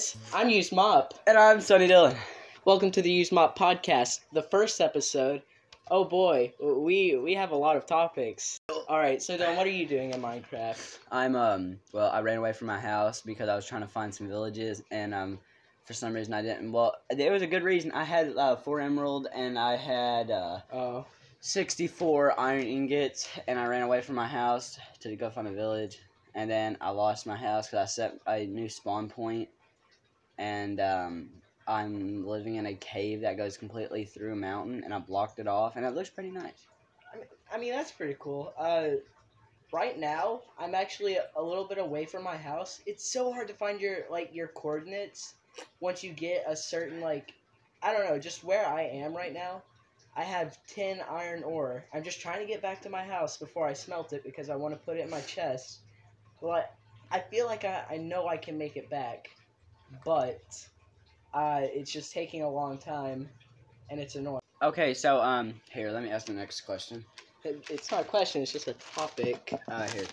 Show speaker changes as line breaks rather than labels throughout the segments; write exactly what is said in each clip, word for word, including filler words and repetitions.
guys, I'm Used Mop.
And I'm Sonny Dillon.
Welcome to the Used Mop podcast, the first episode. Oh boy, we we have a lot of topics. Alright, so Dylan, what are you doing in Minecraft?
I'm, um, well, I ran away from my house because I was trying to find some villages, and, um, for some reason I didn't. Well, there was a good reason. I had, uh, four emerald, and I had, uh,
Oh.
sixty-four iron ingots, and I ran away from my house to go find a village, and then I lost my house because I set a new spawn point, and, um... I'm living in a cave that goes completely through a mountain, and I blocked it off, and it looks pretty nice.
I mean, I mean that's pretty cool. Uh, right now, I'm actually a little bit away from my house. It's so hard to find your, like, your coordinates once you get a certain, like, I don't know, just where I am right now. I have ten iron ore. I'm just trying to get back to my house before I smelt it because I want to put it in my chest. But I feel like I, I know I can make it back, but... Uh, it's just taking a long time, and it's annoying.
Okay, so, um, here, let me ask the next question.
It, it's not a question, it's just a topic.
Uh, here.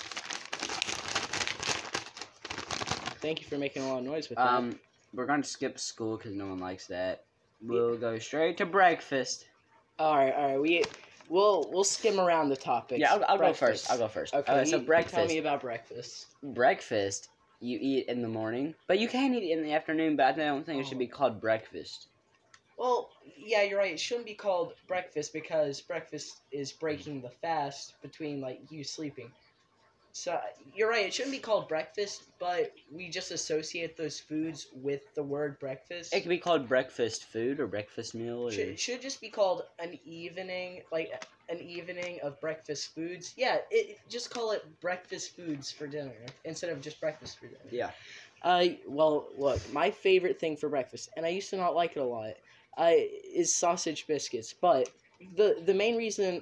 Thank you for making a lot of noise with
Um,
that.
we're going to skip school because no one likes that. We'll go straight to breakfast.
Alright, alright, we, we'll, we'll skim around the topics.
Yeah, I'll, I'll go
Breakfast.
first. I'll go first.
Okay,
Uh,
you,
so
you
breakfast.
tell me about breakfast.
Breakfast, you eat in the morning, but you can eat it in the afternoon, but I don't think it should
Oh.
be called breakfast.
Well, yeah, you're right, it shouldn't be called breakfast because breakfast is breaking the fast between, like, you sleeping. So, you're right, it shouldn't be called breakfast, but we just associate those foods with the word breakfast.
It could be called breakfast food or breakfast meal. Or...
Should, should just be called an evening, like an evening of breakfast foods. Yeah, it just call it breakfast foods for dinner instead of just breakfast for dinner.
Yeah.
Uh, well, look, my favorite thing for breakfast, and I used to not like it a lot, uh, is sausage biscuits. But the the main reason,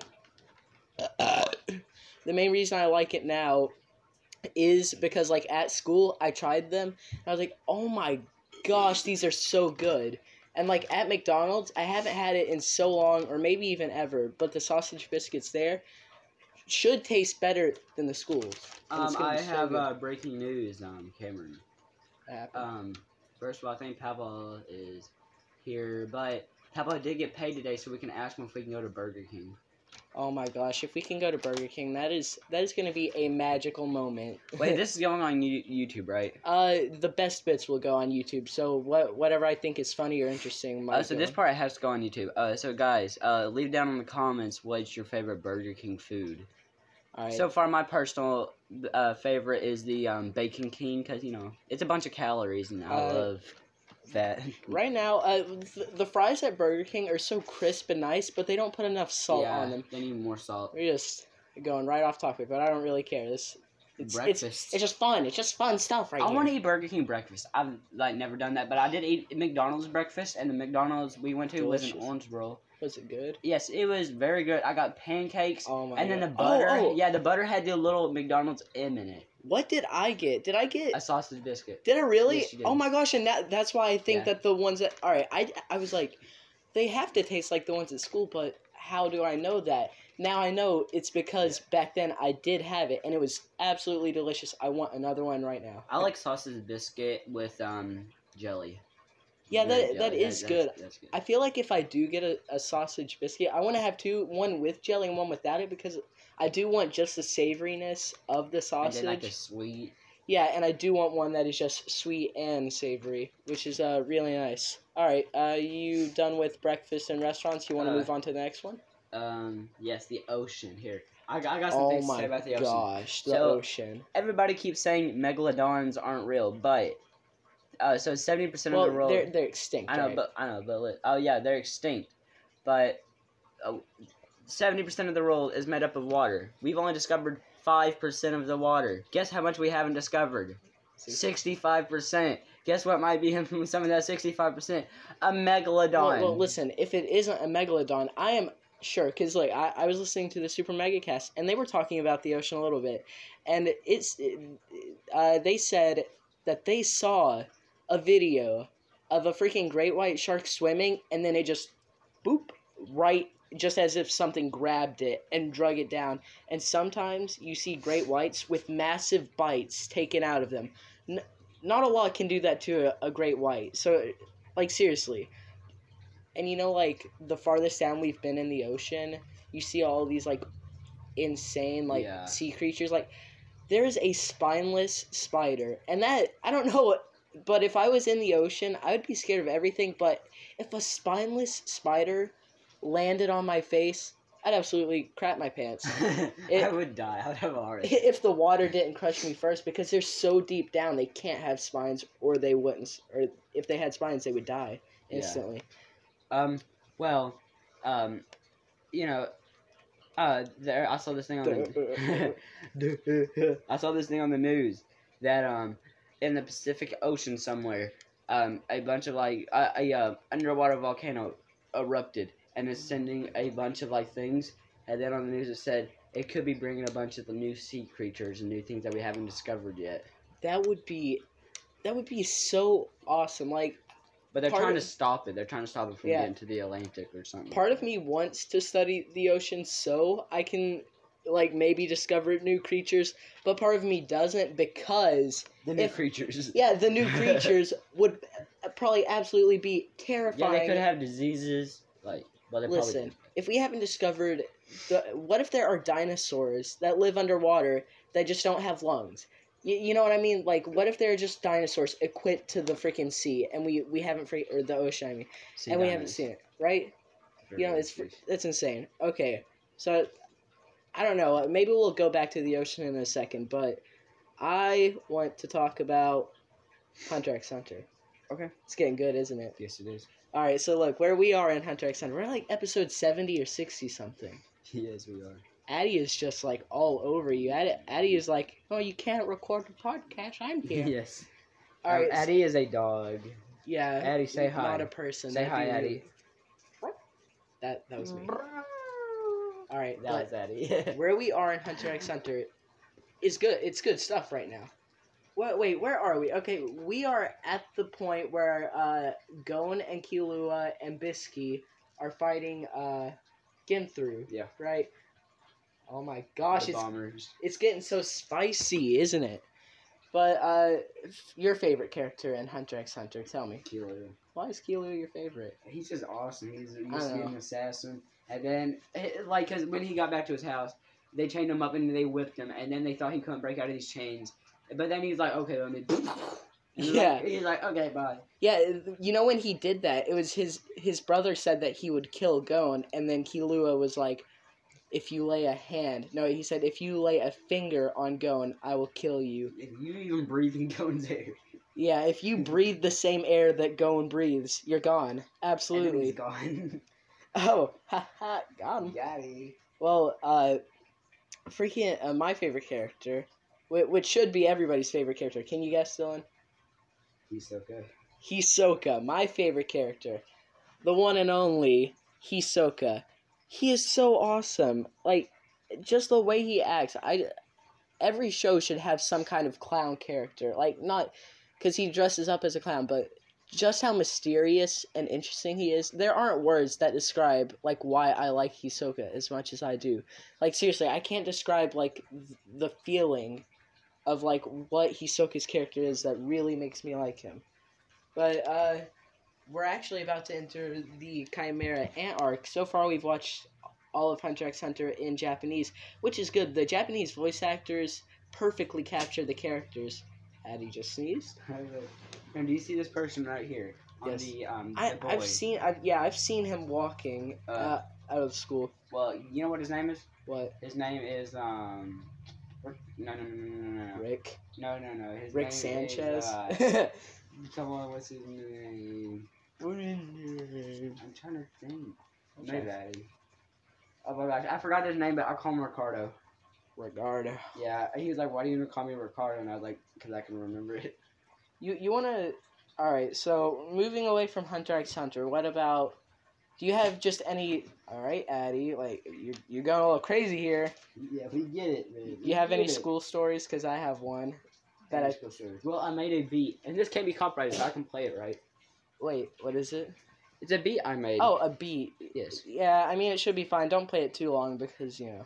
the main reason I like it now, is because like at school I tried them. And I was like, oh my gosh, these are so good. And, like, at McDonald's, I haven't had it in so long, or maybe even ever, but the sausage biscuits there should taste better than the schools. And it's
Um,
gonna
I
be so
have
good.
uh, breaking news, um, Cameron.
Apple.
Um, first of all, I think Pablo is here, but Pablo did get paid today, so we can ask him if we can go to Burger King.
Oh my gosh, if we can go to Burger King, that is that is going to be a magical moment.
Wait, this is going on U- YouTube, right?
uh, the best bits will go on YouTube, so what whatever I think is funny or interesting might
Uh, so
go.
this part has to go on YouTube. Uh, so guys, uh, leave down in the comments what's your favorite Burger King food.
All right.
So far, my personal uh, favorite is the um, Bacon King, because, you know, it's a bunch of calories, and I
Uh,
love that.
Right now, uh, th- the fries at Burger King are so crisp and nice, but they don't put enough salt
yeah,
on them.
they need more salt.
We're just going right off topic, but I don't really care. This it's
Breakfast.
it's, it's just fun. It's just fun stuff right
I
here.
want to eat Burger King breakfast. I've, like, never done that, but I did eat McDonald's breakfast, and the McDonald's we went to
Delicious.
was in Owensboro.
Was it good?
Yes, it was very good. I got pancakes,
Oh my
and then the
God.
butter.
Oh, oh.
Yeah, the butter had the little McDonald's M in it.
What did I get? Did I get?
A sausage biscuit.
Did I really?
Yes, you did.
Oh my gosh! And that that's why I think
Yeah.
that the ones that all right, I I was like, they have to taste like the ones at school, but how do I know that? Now I know it's because back then I did have it, and it was absolutely delicious. I want another one right now.
I like sausage biscuit with um jelly.
Yeah,
Red
that that
jelly.
is
That-
good.
That's, that's good.
I feel like if I do get a, a sausage biscuit, I want to have two, one with jelly and one without it, because I do want just the savoriness of the
And
sausage.
then like the sweet.
Yeah, and I do want one that is just sweet and savory, which is uh really nice. All right, uh, you done with breakfast and restaurants? You want to
Uh,
move on to the next one?
Um, yes, the ocean. Here, I got, I got some
Oh
things to
my
say about the ocean.
gosh, the
So-
ocean.
Everybody keeps saying megalodons aren't real, but uh, so seventy percent
Well,
of the world.
they're they're extinct.
I know,
right?
but I know, but li- oh yeah, they're extinct. But seventy percent of the world is made up of water. We've only discovered five percent of the water. Guess how much we haven't discovered? Sixty-five percent. Guess what might be in some of that sixty-five percent? A megalodon.
Well, well, listen, if it isn't a megalodon, I am sure, because like I, I was listening to the Super Mega Cast, and they were talking about the ocean a little bit, and it's it, uh, they said that they saw a video of a freaking great white shark swimming, and then it just boop right, just as if something grabbed it and drug it down. And sometimes you see great whites with massive bites taken out of them. N- not a lot can do that to a, a great white. So, like, seriously. And you know, like, the farthest down we've been in the ocean, you see all these, like, insane, like,
Yeah.
sea creatures. Like, there's a spineless spider. And that, I don't know, but if I was in the ocean, I would be scared of everything. But if a spineless spider landed on my face, I'd absolutely crap my pants. It-
I would die. I would have a heart attack.
If the water didn't crush me first, because they're so deep down, they can't have spines, or they wouldn't. Or if they had spines, they would die
Yeah.
instantly.
Um. Well. Um. You know. Uh. There. I saw this thing on the. I saw this thing on the news that um, in the Pacific Ocean somewhere, um, a bunch of like a, a uh, underwater volcano erupted and is sending a bunch of like things. And then on the news it said it could be bringing a bunch of the new sea creatures and new things that we haven't discovered yet.
That would be, that would be so awesome. Like,
But they're
Part
trying
of-
to stop it. They're trying to stop it from
Yeah.
getting to the Atlantic or something.
part of me wants to study the ocean so I can, like, maybe discover new creatures, but part of me doesn't because,
the new
if-
creatures.
yeah, the new creatures would probably absolutely be
Yeah,
terrifying.
they could have diseases. Like, well, they
Listen,
probably.
if we haven't discovered the, what if there are dinosaurs that live underwater that just don't have lungs? You, you know what I mean? Like, what if they're just dinosaurs equipped to the freaking sea, and we we haven't free or the ocean? I mean,
Sea
and we haven't
dinos.
seen it, right?
Very
You know, it's
good.
it's insane. Okay, so I don't know. Maybe we'll go back to the ocean in a second, but I want to talk about Hunter x Hunter.
Okay.
It's getting good, isn't it?
Yes, it is.
All right, so look, where we are in Hunter x Hunter, we're like episode seventy or sixty something.
Yes, we are.
Addie is just like all over you. Addie, Addie is like, oh, you can't record the podcast. I'm here.
Yes.
All right,
Um, Addie is a dog.
yeah.
Addie, say hi.
Not a person.
Say
That'd
hi,
be rude.
Addie.
That that was me. All right,
That
but
was Addie.
where we are in Hunter x Hunter is good. It's good stuff right now. Wait, wait, where are we? Okay, we are at the point where uh, Gon and Killua and Bisky are fighting uh, Ginthru.
Yeah.
Right. Oh my gosh,
The
it's
bombers.
it's getting so spicy, isn't it? But uh, f- your favorite character in Hunter x Hunter, tell me.
Killua.
Why is Killua your favorite?
He's just awesome. He's he
I
used to be
know.
an assassin, and then eh, like, cause when he got back to his house, they chained him up and they whipped him, and then they thought he couldn't break out of these chains, but then he's like, okay, let me. And
Yeah.
like, he's like, okay, bye.
Yeah, you know when he did that, it was his his brother said that he would kill Gon, and then Killua was like, if you lay a hand, no, he said if you lay a finger on Gon, I will kill you.
If you even breathe in Gon's air,
Yeah, if you breathe the same air that Gon breathes, you're gone.
and then
Absolutely.
he's gone.
Oh, haha, gone.
Got it.
Well, uh, freaking uh, my favorite character, wh- which should be everybody's favorite character. Can you guess, Dylan?
He's so good.
Hisoka, my favorite character, the one and only Hisoka. He is so awesome. Like, just the way he acts. I every show should have some kind of clown character. Like, not because he dresses up as a clown, but just how mysterious and interesting he is. There aren't words that describe like why I like Hisoka as much as I do. Like, seriously, I can't describe like th- the feeling of like what Hisoka's character is that really makes me like him. But uh we're actually about to enter the Chimera Ant arc. So far we've watched all of Hunter x Hunter in Japanese, which is good. The Japanese voice actors perfectly capture the characters. Addie just sneezed.
And do you see this person right here on
Yes.
the um
I,
the boy?
I've seen, I've, yeah, I've seen him walking uh,
Uh,
out of school.
Well, you know what his name is?
What?
His name is um. No, no, no, no, no, no, no.
Rick?
No, no, no. His
Rick
name
Sanchez?
Is, uh, come on, what's his name? I'm trying to think.
Okay.
Maybe. Oh my gosh, I forgot his name, but I call him Ricardo.
Ricardo.
Yeah, he was like, "Why do you even call me Ricardo?" And I was like, "Cause I can remember it."
You you want to? All right. So moving away from Hunter x Hunter, what about? Do you have just any? All right, Addie. Like you're you're going a little crazy here.
Yeah, we get it, man.
Do you have any school stories? Because I have one. That I
Well, I made a beat, and this can't be copyrighted, so I can play it, right?
wait. What is it?
It's a beat I made.
Oh, a beat.
yes.
Yeah, I mean it should be fine. Don't play it too long because you know.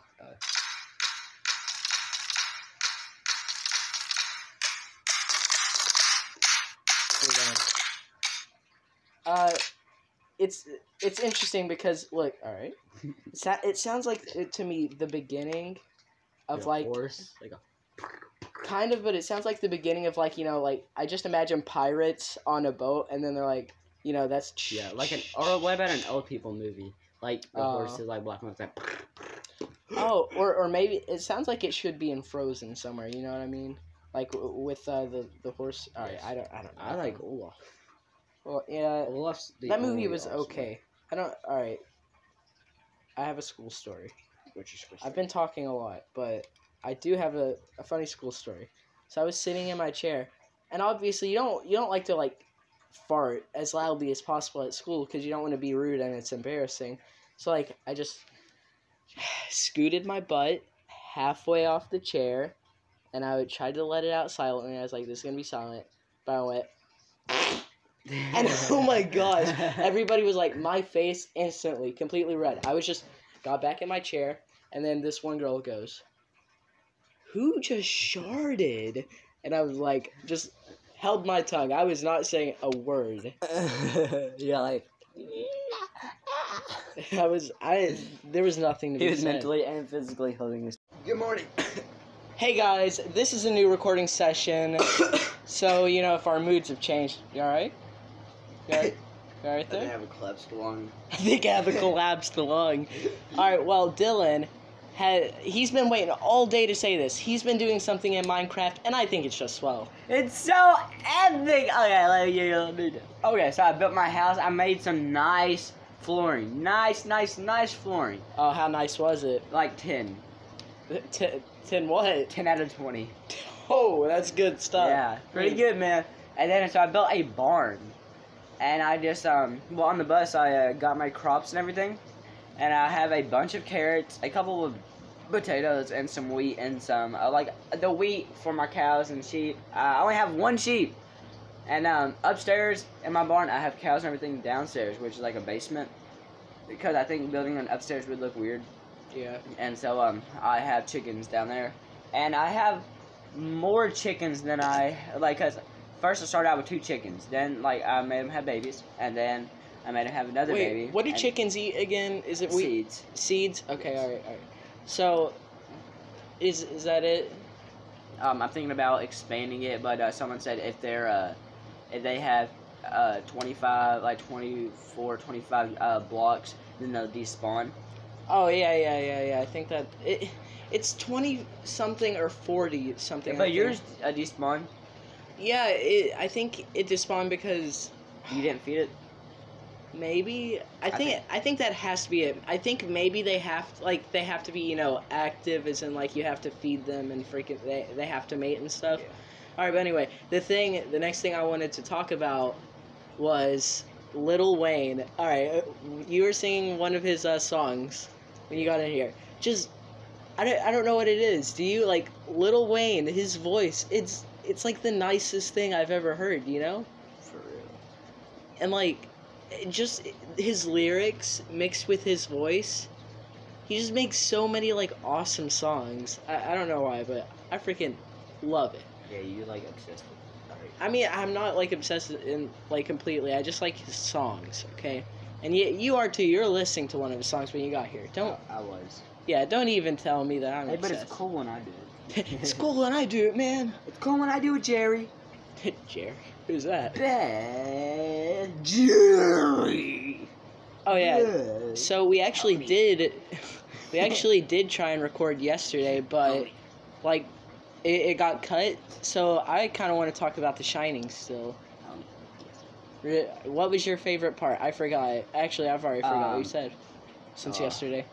it's it's interesting because look, all right, it, sa- it sounds like it, to me the beginning of
Like a
like
horse, like a
kind of, but it sounds like the beginning of like you know like I just imagine pirates on a boat and then they're like you know that's
yeah, like an or what about an old people movie? Like the
Uh,
horses, like black and white, like.
oh or or maybe it sounds like it should be in Frozen somewhere. You know what I mean? Like w- with uh, the the horse. All right,
Yes.
I don't I don't know.
I like Olaf.
Well, yeah,
Olaf's the
that movie
only
was
awesome
okay. I don't. All right. I have a school story.
Which is
I've been talking a lot, but I do have a, a funny school story. So I was sitting in my chair, and obviously you don't you don't like to like fart as loudly as possible at school because you don't want to be rude and it's embarrassing. So like I just scooted my butt halfway off the chair, and I would try to let it out silently. I was like, "This is gonna be silent," but I went. And oh my gosh, everybody was like, my face instantly, completely red. I was just, got back in my chair, and then this one girl goes, "Who just sharded?" And I was like, just held my tongue. I was not saying a word.
yeah, like
I was, I, there was nothing to be
he was
said.
mentally and physically holding his. Good morning.
Hey guys, this is a new recording session, so, you know, if our moods have changed, you alright? You alright? You alright
I
there?
have a collapsed lung.
I think I have a collapsed lung. Alright, well, Dylan, had, he's been waiting all day to say this. He's been doing something in Minecraft, and I think it's just swell.
It's so epic. Okay, let me, let me do. Okay, so I built my house. I made some nice flooring. Nice, nice, nice flooring.
Oh, how nice was it?
Like ten.
T- ten what?
ten out of twenty.
Oh, that's good stuff.
Yeah, pretty good, man. And then so I built a barn, and I just um well on the bus I uh, got my crops and everything, and I have a bunch of carrots, a couple of potatoes, and some wheat and some uh, like the wheat for my cows and sheep. Uh, I only have one sheep, and um upstairs in my barn I have cows and everything downstairs, which is like a basement, because I think building an upstairs would look weird.
Yeah.
And so um I have chickens down there, and I have more chickens than I like. Cause first I started out with two chickens, then like I made them have babies, and then I made them have another
Wait,
baby.
what do
and
chickens eat again? Is it wheat?
seeds?
Seeds? Okay, alright, alright. So, is is that it?
Um, I'm thinking about expanding it, but uh, someone said if they're uh if they have uh twenty-five like twenty-four, twenty-five uh blocks, then they'll despawn.
Oh yeah, yeah, yeah, yeah. I think that it, it's twenty something or forty something. I
But
think.
yours uh, despawn.
Yeah, it, I think it despawned because
You didn't feed it.
maybe I think
think-
I think that has to be it. I think maybe they have like they have to be you know active, as in like you have to feed them and freaking they they have to mate and stuff.
Yeah.
All right, but anyway, the thing, the next thing I wanted to talk about was Lil Wayne. All right, uh, you were singing one of his uh, songs when you got in here. Just, I don't, I don't know what it is. Do you like Lil Wayne? His voice, it's, it's like the nicest thing I've ever heard. You know,
For real.
and like, it just his lyrics mixed with his voice. He just makes so many like awesome songs. I, I don't know why, but I freaking love it.
Yeah, you like obsessed with. Alright.
I mean, I'm not like obsessed in like completely. I just like his songs, okay? And you, you are too. You're listening to one of his songs when you got here. Don't.
I was.
Yeah, don't even tell me that I'm
Hey, but
obsessed.
it's cool when I do it.
It's cool when I do it, man.
It's cool when I do it, Jerry.
Jerry, who's that?
Bad Jerry.
Oh yeah.
Yeah.
So we actually
Howdy.
did. We actually did try and record yesterday, but like, it, it got cut. So I kind of want to talk about The Shining still.
Um,
Re- What was your favorite part? I forgot. Actually, I've already forgot what you
Um,
said since
uh,
yesterday.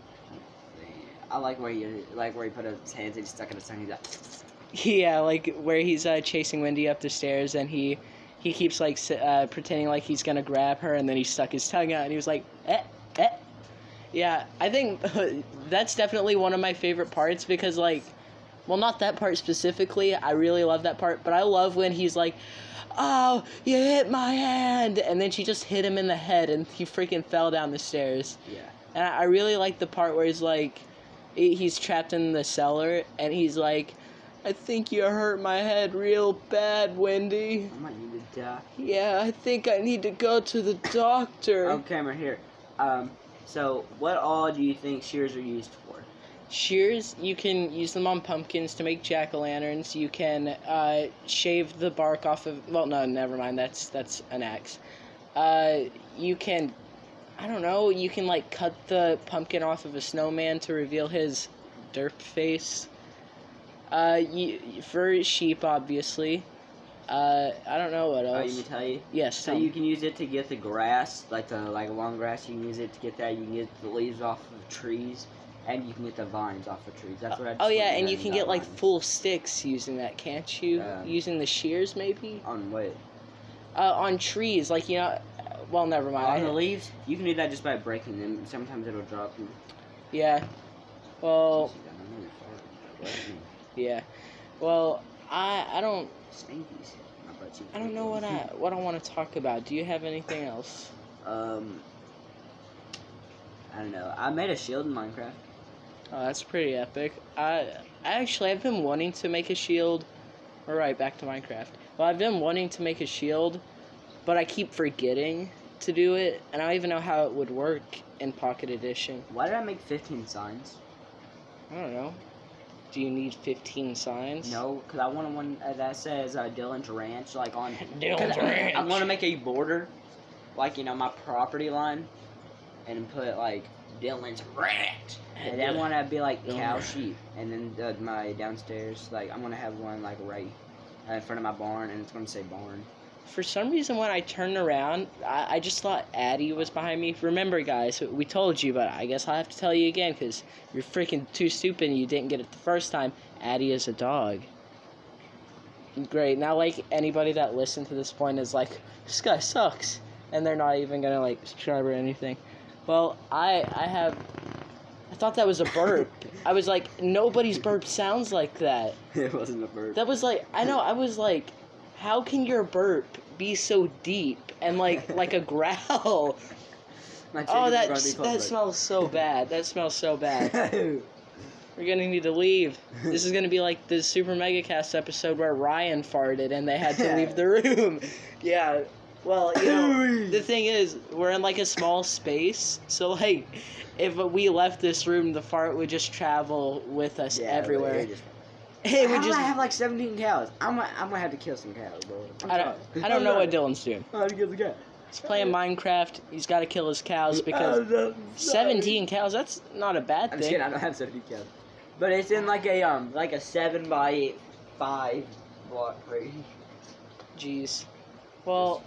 I like where you like where he put his hands and he stuck in his tongue. He's like,
Yeah, like where he's uh, chasing Wendy up the stairs, and he he keeps like s- uh, pretending like he's gonna grab her, and then he stuck his tongue out, and he was like, eh, eh. Yeah, I think that's definitely one of my favorite parts because like, well, not that part specifically. I really love that part, but I love when he's like, oh, you hit my hand, and then she just hit him in the head, and he freaking fell down the stairs.
yeah.
And I I really like the part where he's like, he- he's trapped in the cellar, and he's like, I think you hurt my head real bad, Wendy.
I might need die.
Yeah, I think I need to go to the doctor.
Oh, camera here. Um, so what all do you think shears are used for?
Shears, you can use them on pumpkins to make jack-o'-lanterns. You can uh, shave the bark off of... Well, no, never mind. That's that's an axe. Uh, you can... I don't know. You can, like, cut the pumpkin off of a snowman to reveal his derp face. Uh, you, for sheep, obviously. Uh, I don't know what
Oh,
else.
you can tell you?
Yes,
So
tell
you
me.
can use it to get the grass, like the like long grass. You can use it to get that. You can get the leaves off of trees, and you can get the vines off of trees. That's what I. Just
Oh, yeah,
learned
and
that
you
in
can get, like,
Vines.
full sticks using that, can't you?
Um,
Using the shears, maybe?
On what?
Uh, on trees, like, you know... Well, never mind.
On
I-
the leaves, you can do that just by breaking them. Sometimes it'll drop them.
Yeah. Well, yeah. Well, I I don't
Spankies. My butt cheeks.
I don't know what I what I want to talk about. Do you have anything else?
Um. I don't know. I made a shield in Minecraft.
Oh, that's pretty epic. I actually I've been wanting to make a shield. All right, back to Minecraft. Well, I've been wanting to make a shield, but I keep forgetting to do it, and I don't even know how it would work in Pocket Edition.
Why did I make fifteen signs?
I don't know. Do you need fifteen signs?
No, because I want one uh, that says uh, Dylan's Ranch, like on.
Dylan's
'cause I-
Ranch.
I want to make a border, like you know my property line, and put like Dylan's Ranch, and then I want to be like cow, sheep, and then uh, my downstairs, like I'm gonna have one like right uh, in front of my barn, and it's gonna say barn.
For some reason, when I turned around, I, I just thought Addie was behind me. Remember, guys, we told you, but I guess I'll have to tell you again, because you're freaking too stupid and you didn't get it the first time. Addie is a dog. Great. Now, like, anybody that listened to this point is like, this guy sucks. And they're not even going to, like, subscribe or anything. Well, I, I have... I thought that was a burp. I was like, nobody's burp sounds like that.
It wasn't a bird.
That was like, I know, I was like... How can your burp be so deep and like like a growl?
My
Oh,
chickens are
that
gonna be called,
that
like-
smells so bad. That smells so bad. We're gonna need to leave. This is gonna be like the Super Mega Cast episode where Ryan farted and they had to leave the room. Yeah. Well, you know, the thing is, we're in like a small space, so like, if we left this room, the fart would just travel with us
Yeah,
everywhere.
it just-
It
How
would
do
just.
I have like seventeen cows? I'm gonna, I'm gonna have to kill some cows, bro. I'm
I don't.
sorry.
I don't know what Dylan's doing.
How to kill the cow?
He's playing Minecraft. He's got to kill his cows because seventeen cows. That's not a bad
I'm just
thing.
kidding. I don't have seventeen cows, but it's in like a um like a seven by five block range.
Jeez. Well,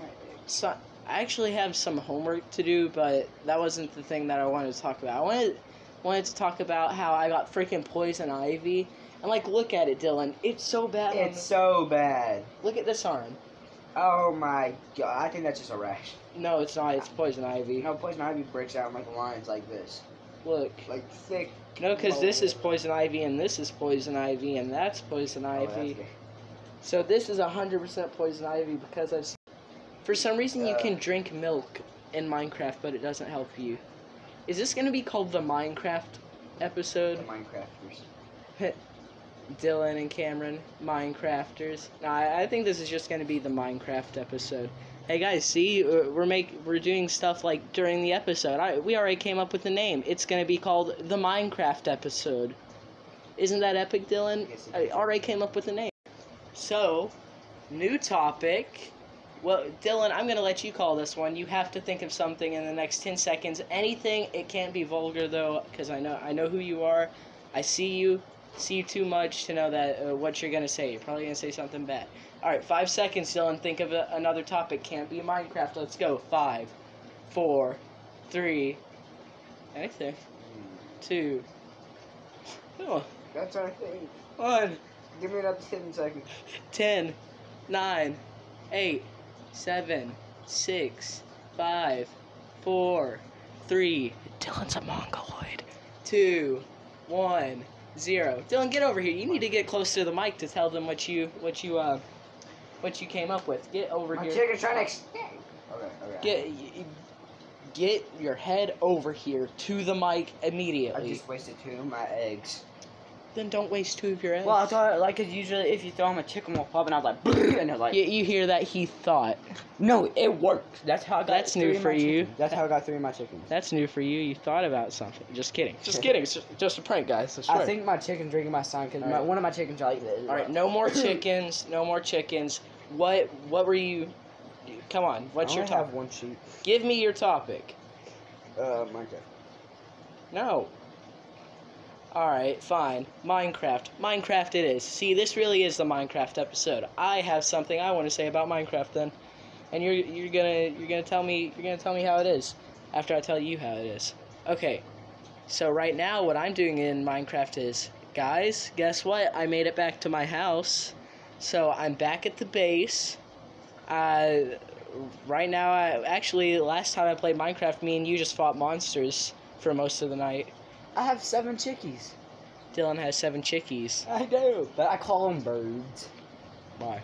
so I actually have some homework to do, but that wasn't the thing that I wanted to talk about. I wanted wanted to talk about how I got freaking poison ivy. And like, look at it, Dylan. It's so bad. on
It's so bad.
the- Look at this arm.
Oh my god! I think that's just a rash.
No, it's not. It's poison ivy.
You know, poison ivy breaks out in like lines like this,
Look.
like thick.
No, because this is poison ivy, and this is poison ivy, and that's poison
Oh, that's
ivy.
good.
So this is one hundred percent poison ivy because I've... For some reason you
Uh.
can drink milk in Minecraft, but it doesn't help you. Is this going to be called the Minecraft
The
episode?
Minecrafters.
Dylan and Cameron, Minecrafters. No, I, I think this is just going to be the Minecraft episode. Hey guys, see, uh, we're make we're doing stuff like during the episode. I, we already came up with the name. It's going to be called the Minecraft episode. Isn't that epic, Dylan?
Yes, it
I
is.
already came up with the name. So, new topic. Well, Dylan, I'm going to let you call this one. You have to think of something in the next ten seconds. Anything. It can't be vulgar, though, because I know I know who you are. I see you. See you too much to know that uh, what you're going to say. You're probably going to say something bad. All right, five seconds, Dylan. Think of a, another topic. Can't be Minecraft. Let's go. Five, four, three, anything. Two, oh,
That's our thing.
one.
Give me another ten seconds.
ten, nine, eight, seven, six, five, four, three. Dylan's a mongoloid. two, one, zero. Dylan, get over here. You need to get close to the mic to tell them what you what you uh what you came up with. Get over
My
here.
chicken's trying to extend. Okay, okay.
Get y- get your head over here to the mic
I
immediately.
just wasted two of my eggs.
Then don't waste two of your eggs.
Well, I thought, like, 'cause usually if you throw them, a chicken will pop, and I was like, and they're like,
you, you hear that? He thought.
no, it worked. That's how I got
That's
three
new
of my
for you.
chickens. That's how I got three of my chickens.
That's new for you. You thought about something. Just kidding. Just kidding. It's just, just a prank, guys. I, swear.
I think my chicken's drinking my son, because
Alright.
one of my chickens are like this.
All right, no more chickens. No more chickens. What? What were you? Come on. What's
I
your
only have
topic?
one sheep.
Give me your topic.
Uh, Minecraft.
No. Alright, fine. Minecraft. Minecraft it is. See, this really is the Minecraft episode. I have something I want to say about Minecraft then. And you're you're gonna you're gonna tell me you're gonna tell me how it is after I tell you how it is. Okay. So right now what I'm doing in Minecraft is, guys, guess what? I made it back to my house. So I'm back at the base. Uh right now I actually last time I played Minecraft, me and you just fought monsters for most of the night.
I have seven chickies.
Dylan has seven chickies.
I do. But I call them birds.
Why?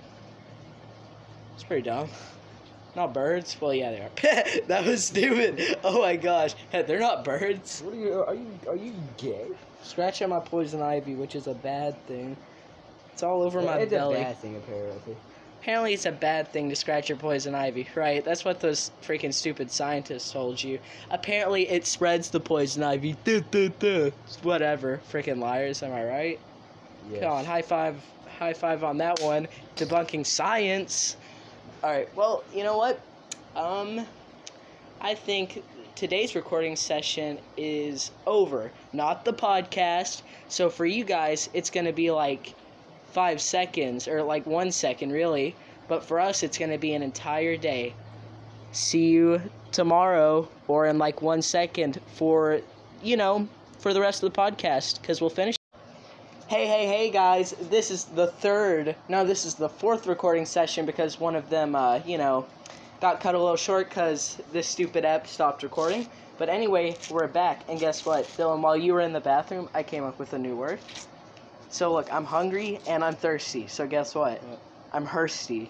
It's pretty dumb. Not birds? Well, yeah, they are. That was stupid. Oh my gosh. They're not birds.
What are you, are you, are you gay?
Scratch on my poison ivy, which is a bad thing. It's all over my
it's
belly.
a bad thing, apparently.
Apparently it's a bad thing to scratch your poison ivy, right? That's what those freaking stupid scientists told you. Apparently it spreads the poison ivy. Duh, duh, duh. Whatever. Freaking liars, am I right?
Yes.
Come on, high five, high five on that one. Debunking science. Alright, well, you know what? Um, I think today's recording session is over. Not the podcast. So for you guys, it's going to be like five seconds, or like one second, really. But for us, it's going to be an entire day. See you tomorrow, or in like one second for, you know, for the rest of the podcast, because we'll finish. Hey, hey, hey, guys, this is the third, no, this is the fourth recording session, because one of them, uh, you know, got cut a little short because this stupid app stopped recording. But anyway, we're back, and guess what? Dylan, while you were in the bathroom, I came up with a new word. So look, I'm hungry and I'm thirsty. So guess what?
What?
I'm thirsty.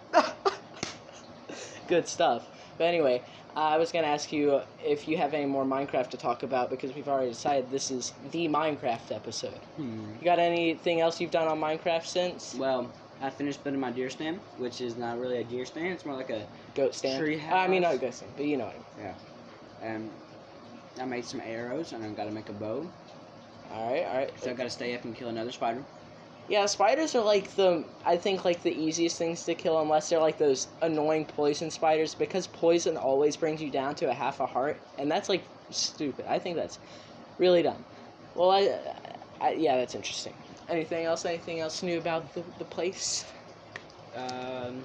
Good stuff. But anyway, uh, I was gonna ask you if you have any more Minecraft to talk about, because we've already decided this is the Minecraft episode.
Hmm.
You got anything else you've done on Minecraft since?
Well, I finished building my deer stand, which is not really a deer stand. It's more like a
Goat stand.
tree
Uh, I mean,
house.
not goat stand, but you know what I mean.
And I made some arrows, and I've got to make a bow.
All right, all right.
So I've got to stay up and kill another spider.
Yeah, spiders are like the, I think, like the easiest things to kill, unless they're like those annoying poison spiders, because poison always brings you down to a half a heart, and that's like stupid. I think that's really dumb. Well, I, I yeah, that's interesting. Anything else? Anything else new about the, the place?
Um.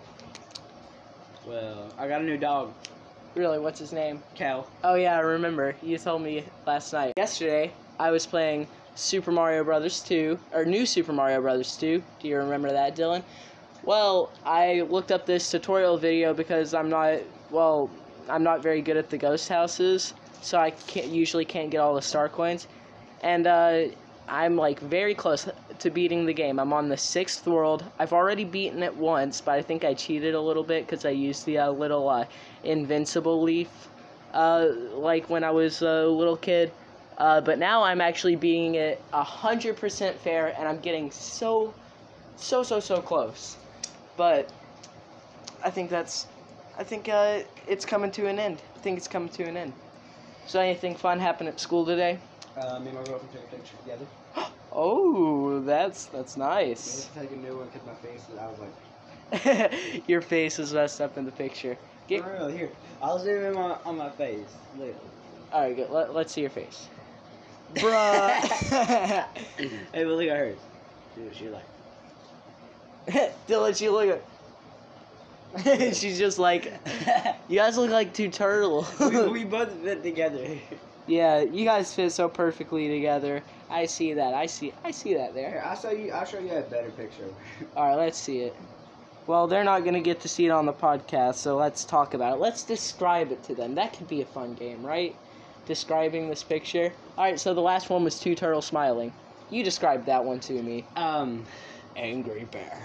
Well, I got a new dog,
Really, what's his name?
Cal.
Oh yeah, I remember. You told me last night. Yesterday, I was playing Super Mario Brothers two, or New Super Mario Brothers two. Do you remember that, Dylan? Well, I looked up this tutorial video because I'm not, well, I'm not very good at the ghost houses, so I can't usually can't get all the star coins. And uh, I'm like very close to beating the game. I'm on the sixth world. I've already beaten it once, but I think I cheated a little bit because I used the uh, little uh, invincible leaf, uh, like when I was a little kid. Uh, but now I'm actually beating it one hundred percent fair, and I'm getting so, so, so, so close. But I think that's, I think uh, it's coming to an end. I think it's coming to an end. So anything fun happened at school today?
Uh, me and my girlfriend took a picture together.
Oh, that's that's nice.
Take a new one because my face, I was like,
Your face is messed up in the picture. Get,
for real, here. I'll zoom in on, on my face. Look.
all right, good. Let, let's see your face. Bruh.
Hey, but look at hers. Dude, she like.
Dylan, she look at. She's just like, you guys look like two turtles.
we, we both fit together.
Yeah, you guys fit so perfectly together. I see that. I see. I see that there.
Here, I'll show you. I'll show you a better picture.
All right, let's see it. Well, they're not gonna get to see it on the podcast, so let's talk about it. Let's describe it to them. That could be a fun game, right? Describing this picture. All right, so the last one was two turtles smiling. You described that one to me.
Um.
Angry bear.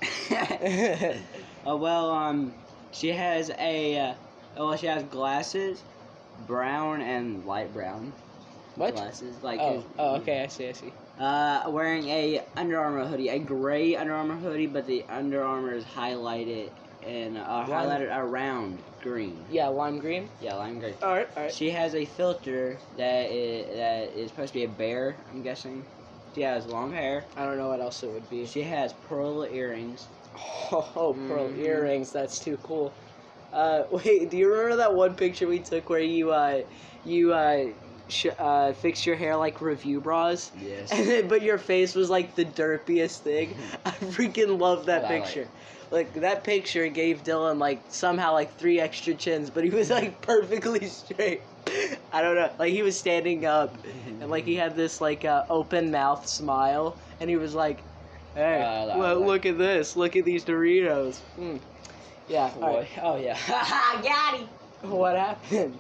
Oh well. Um. She has a. Uh, well, she has glasses, brown and light brown.
What?
glasses. Like
Oh,
his-
oh, okay, I see, I see.
Uh, wearing a Under Armour hoodie, a gray Under Armour hoodie, but the Under Armour is highlighted and uh,
Lime-
highlighted around green.
Yeah, lime green.
Yeah, lime green.
All right, all right.
She has a filter that is, that is supposed to be a bear, I'm guessing. She has long hair.
I don't know what else it would be.
She has pearl earrings.
Oh, pearl
Mhm.
earrings. That's too cool. Uh, wait, do you remember that one picture we took where you uh, you uh, sh- uh, fixed your hair like review bras?
Yes.
And then, but your face was like the derpiest thing. I freaking love that
What I like.
picture. Like that picture gave Dylan like somehow like three extra chins, but he was like perfectly straight. I don't know. Like he was standing up, and like he had this like uh, open mouth smile, and he was like, "Hey,
Uh, that-
well,
that-
look at this! Look at these Doritos." Mm. Yeah. all right.
Oh yeah. Got him.
What happened?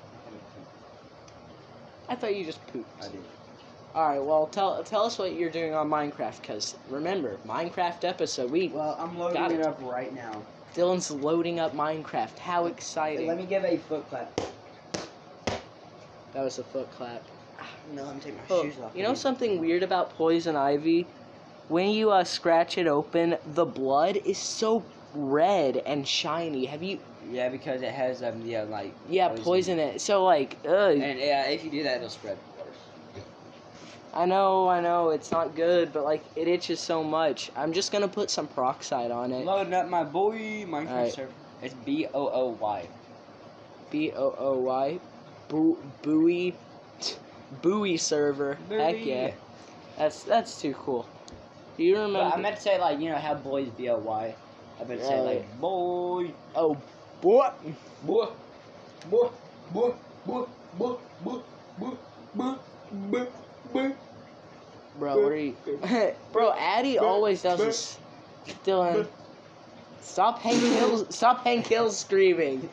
I thought you just pooped.
I did.
All right. Well, tell tell us what you're doing on Minecraft, because remember, Minecraft episode. We
Well, I'm loading
Got
it.
it.
up right now.
Dylan's loading up Minecraft. How exciting!
Let me give a foot clap.
That was a foot clap.
No, I'm taking my
Oh,
shoes off.
you know something weird about poison ivy? When you uh, scratch it open, the blood is so red and shiny. Have you?
Yeah, because it has um yeah like
Yeah,
Poison.
poison it. So like, ugh.
and yeah, if you do that, it'll spread worse.
I know, I know, it's not good, but like it itches so much. I'm just gonna put some peroxide on it.
Loading up my boy Minecraft
Alright.
server. It's B O O Y.
B O O Y, Boo buoy, buoy server. Heck yeah, that's that's too cool. Do you remember?
But I meant to say like you know how boys B O Y. I meant to say
Right.
like boy,
oh, boy.
boy, boy, boy, boy, boy, boy, boy, boy, boy, boy.
Bro, what are you? Bro, Addy always does this. Dylan, stop Hank Hill, stop Hank Hill screaming.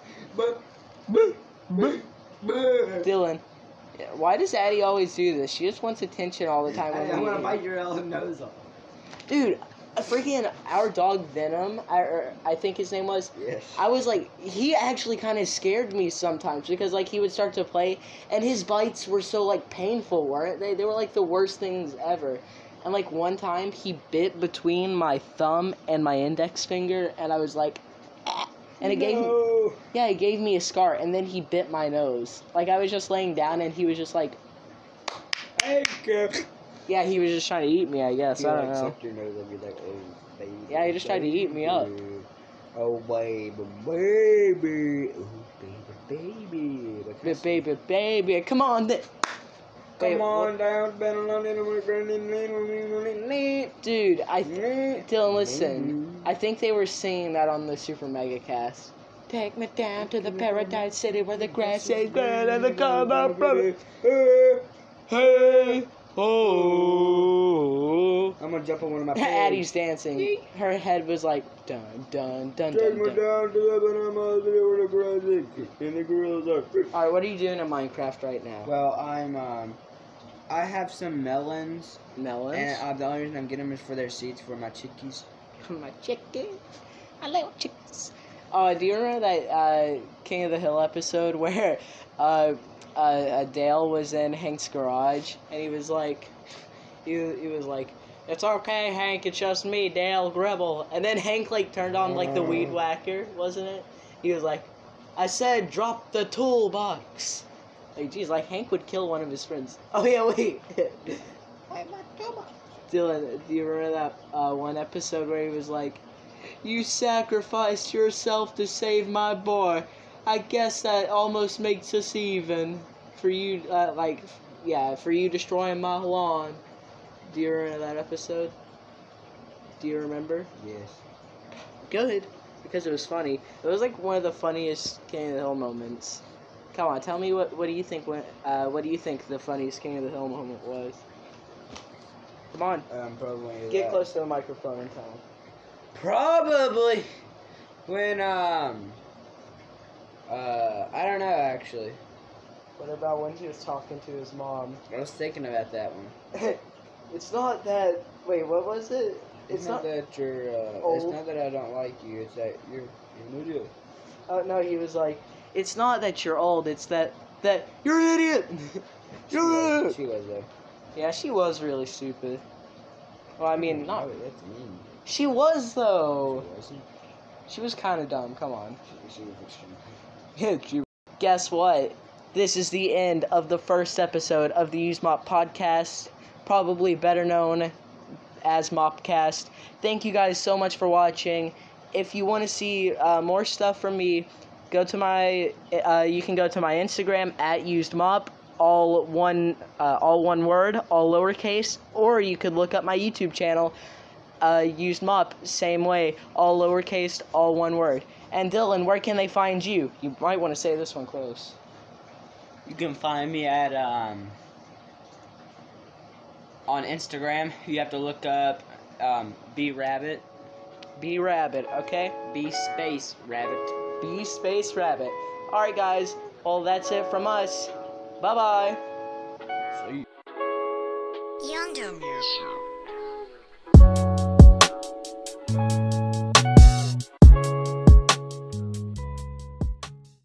Dylan, yeah, why does Addy always do this? She just wants attention all the time.
I,
when
I'm
we-
gonna bite your L nose off.
Dude, a freaking our dog Venom, I, or I think his name was.
Yes.
I was like, he actually kind of scared me sometimes because like he would start to play and his bites were so like painful, weren't they? They were like the worst things ever. And like one time he bit between my thumb and my index finger, and I was like, ah, and it gave me,
No.
yeah, it gave me a scar. And then he bit my nose. Like I was just laying down and he was just like,
Hey, girl.
yeah, he was just trying to eat me, I guess.
You
I don't
like
know.
suck your nose and be like, oh, baby.
Yeah, he just tried to eat me up.
Oh, baby, baby. Oh, baby, baby. But
Baby, baby, baby, come on, th-
Come
Wait,
on down,
dude. I th- Dylan, listen. I think they were singing that on the Super Mega Cast. Take me down to the paradise city where the grass is green and the color from. Hey, oh.
I'm gonna jump on one of my pigs.
Addie's dancing. Her head was like dun dun dun
Take
dun
me
dun.
down to the banana city where the grass is and the grills are.
All right, what are you doing in Minecraft right now?
Well, I'm um, I have some melons,
Melons.
and uh, the only reason I'm getting them is for their seeds for my chickies.
My chicken. I like chickens. Oh, do you remember that uh, King of the Hill episode where uh, uh, uh, Dale was in Hank's garage and he was like, he, he was like, it's okay, Hank, it's just me, Dale Gribble. And then Hank like turned on like the weed whacker, wasn't it? He was like, I said drop the toolbox. Like, geez, like Hank would kill one of his friends. Oh yeah, wait. Dylan, do you remember that uh, one episode where he was like, you sacrificed yourself to save my boy. I guess that almost makes us even. For you, uh, like, yeah, for you destroying my lawn. Do you remember that episode? Do you remember?
Yes.
Good. Because it was funny. It was like one of the funniest King of the Hill moments. Come on, tell me what what do you think when uh what do you think the funniest King of the Hill moment was? Come on,
Um, probably.
get
that.
close to the microphone and tell him.
Probably when um uh I don't know actually.
What about when he was talking to his mom?
I was thinking about that one.
It's not that. Wait, what was it?
It's,
It's
not,
not.
that you're. Uh, it's
old.
not that I don't like you. It's that you're you're an idiot.
Oh no, he was like, it's not that you're old. It's that that you're an idiot.
She was, she was though.
Yeah, she was really stupid. Well, I mean, not.
No, that's mean.
She was though.
She wasn't.
She was kind of dumb. Come on.
She, she was extremely.
Yeah, she. Guess what? This is the end of the first episode of the Use Mop podcast, probably better known as Mopcast. Thank you guys so much for watching. If you want to see uh, more stuff from me, go to my. Uh, you can go to my Instagram at usedmop, all one, uh, all one word, all lowercase, or you could look up my YouTube channel, uh, Used Mop, same way, all lowercase, all one word. And Dylan, where can they find you? You might want to say this one close.
You can find me at um on Instagram. You have to look up um B Rabbit.
B Rabbit, okay?
B space Rabbit.
B space Rabbit. Alright guys, well that's it from us. Bye bye.
See.
Young Dumb.